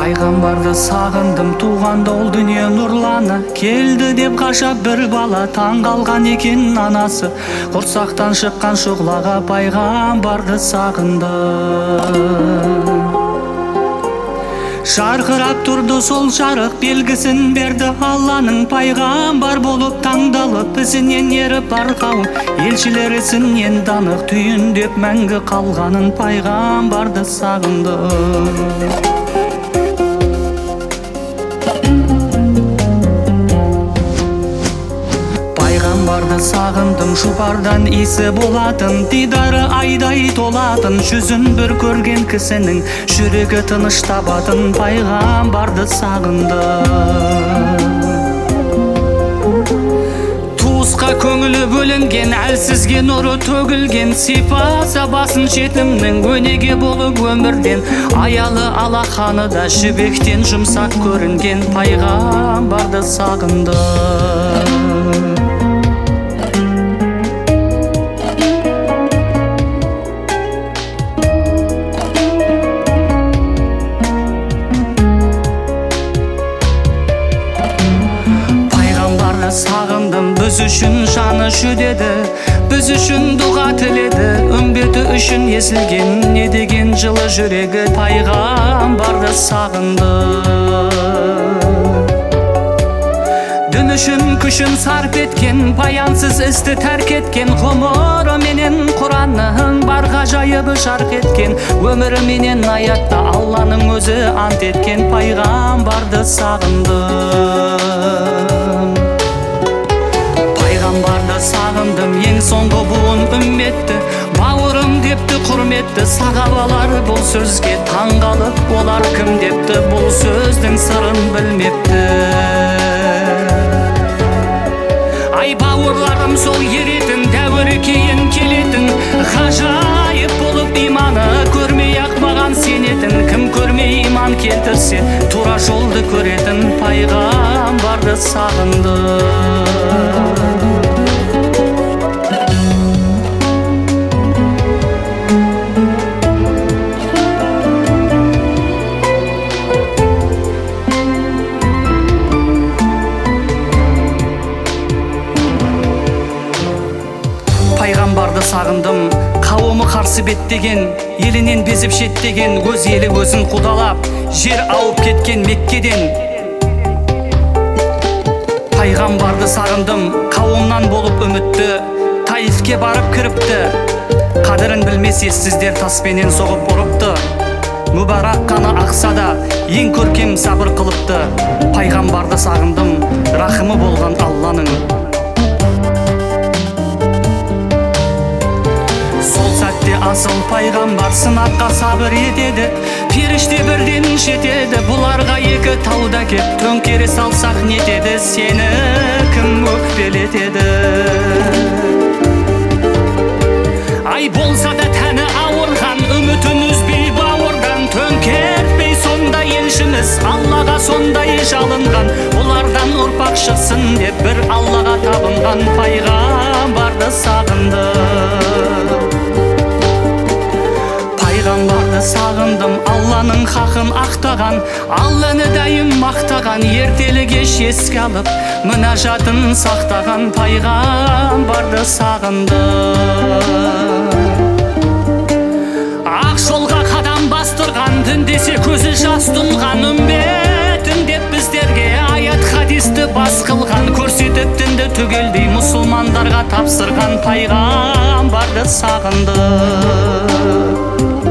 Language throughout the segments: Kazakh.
Пайғамбарды сағындым, туғанда ол дүние нұрлана. Келді деп қашап бір бала, таң қалған екен анасы. Құрсақтан шыққан шұғлаға пайғамбарды сағындым. Жарқырап тұрды сол жарық, белгісін берді Алланың. Пайғамбар болып таңдалып, ізінен еріп бар қауым. Елшілер ісінен данық, түйіндеп мәңгі қалғанын пайғамбарды сағындым. Пайғамбарды сағындым, шұбардан иісі болатын, дидары айдай толатын, жүзін бір көрген кісінің жүрегі тыныш табатын пайғамбарды сағындым. Туысқа көңілі бөлінген, әлсізге нұры төгілген, сипаса басын жетімнің өнеге болып өмірден, аялы алақаны да жібектен жұмсақ көрінген пайғамбарды сағындым. Сағындым, біз үшін жаны жүдеді, біз үшін дұға тіледі, үмбеті үшін езілген, не деген жылы жүрегі пайғамбарды сағынды. Дін үшін күшін сарп еткен, баянсыз істі тәрк еткен, ғұмыры менен Құранның бар ғажайыбы жарқ еткен, өмірі менен аятта Алланың өзі ант еткен пайғамбарды сағындым. Пайғамбарды сағындым, ең соңғы буын үмметті, бауырым депті құрметті, сахабалар бұл сөзге таңғалып, олар кім депті, бұл сөздің сырын білмепті. Ай бауырларым, сол еретін дәуірі кейін келетін, ғажайып болып иманы көрмей ақ маған сенетін, кім көрмей иман келтірсе тура жолды көретін пайғамбарды сағындым. Пайғамбарды сағындым, қауымы қарсы беттеген, елінен безіп шеттеген, өз елі өзін қудалап, жер ауып кеткен Меккеден. Пайғамбарды сағындым, қауымнан болып үмітті, Таифке барып кіріпті, қадірін білмес ессіздер таспенен соғып ұрыпты. Мүбарак қаны ақса да, ең көркем сабыр қылыпты. Пайғамбарды сағындым, рахымы болған Алланың. Асыл пайғамбар сынаққа сабыр етеді, періште бірден жетеді, бұларға екі тауда кеп төңкере салсақ нетеді, сені кім өкпелетеді. Ай болса да тәні ауырған, үмітін үзбей бауырдан, төңкертпей сондай елшіміз Аллаға сондай жалынған, олардан ұрпақ шықсын деп бір Аллаға табынған пайғамбарды сағындым. Пайғамбарды сағындым, Алланың хақын ақтаған, Алланы дайым мақтаған, ертелі кеш еске алып, мінәжатын сақтаған пайғамбарды сағындым. Ақ жолға қадам бастырған, дін десе көзі жас тұнған, үмбетін деп біздерге аят хадисті бас қылған, көрсетіп дінді түгелдей мұсылмандарға тапсырған пайғамбарды сағындым.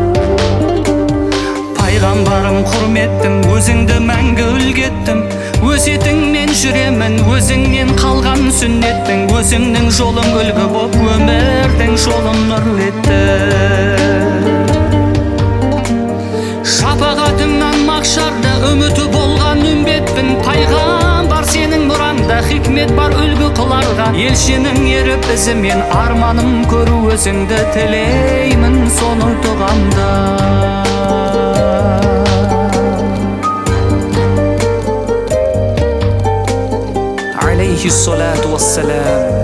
Пайғамбарым құрметтім, өзіңді мәңгі үлгеттім, өсетіңмен жүремін, өзіңнен қалған сүннеттің, өзіңнің жолың үлгі боп, өмірдің жолын нұрлетті. Шапағатыңнан мақшарда үміті болған үмбетпін, пайғамбар сенің мұраңда хикмет бар үлгі қыларға, елшінің еріп ізімен арманым көру өзіңді тілеймін соны дұғамда. عليه الصلاة والسلام.